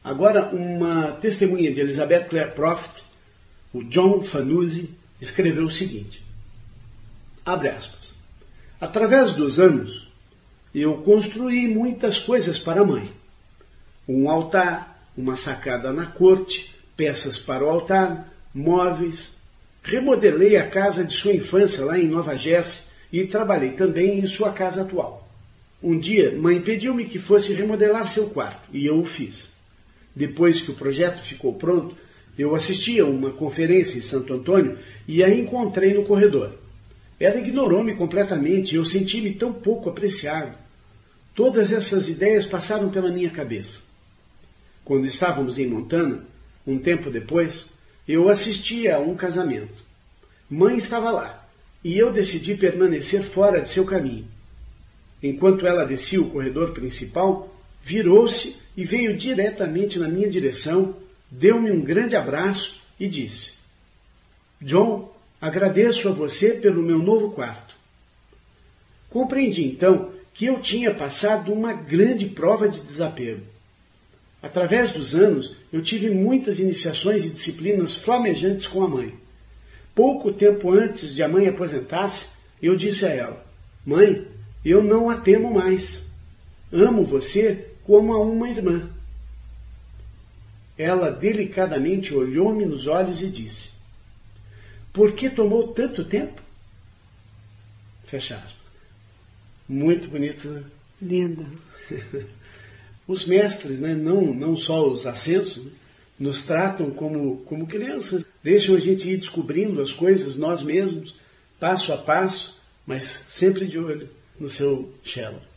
Agora, uma testemunha de Elizabeth Clare Prophet, o John Fanuzzi, escreveu o seguinte, abre aspas, através dos anos, eu construí muitas coisas para a mãe. Um altar, uma sacada na corte, peças para o altar, móveis. Remodelei a casa de sua infância lá em Nova Jersey e trabalhei também em sua casa atual. Um dia, mãe pediu-me que fosse remodelar seu quarto e eu o fiz. Depois que o projeto ficou pronto, eu assisti a uma conferência em Santo Antônio e a encontrei no corredor. Ela ignorou-me completamente e eu senti-me tão pouco apreciado. Todas essas ideias passaram pela minha cabeça. Quando estávamos em Montana, um tempo depois, eu assisti a um casamento. Mãe estava lá e eu decidi permanecer fora de seu caminho. Enquanto ela descia o corredor principal, virou-se e veio diretamente na minha direção, deu-me um grande abraço e disse, John, agradeço a você pelo meu novo quarto. Compreendi então que eu tinha passado uma grande prova de desapego. Através dos anos, eu tive muitas iniciações e disciplinas flamejantes com a mãe. Pouco tempo antes de a mãe aposentar-se, eu disse a ela, mãe, eu não a temo mais. Amo você como a uma irmã. Ela delicadamente olhou-me nos olhos e disse, por que tomou tanto tempo? Fecha aspas. Muito bonito, né? Lindo. Os mestres, né, não só os ascensos, né, nos tratam como crianças. Deixam a gente ir descobrindo as coisas nós mesmos, passo a passo, mas sempre de olho no seu cello.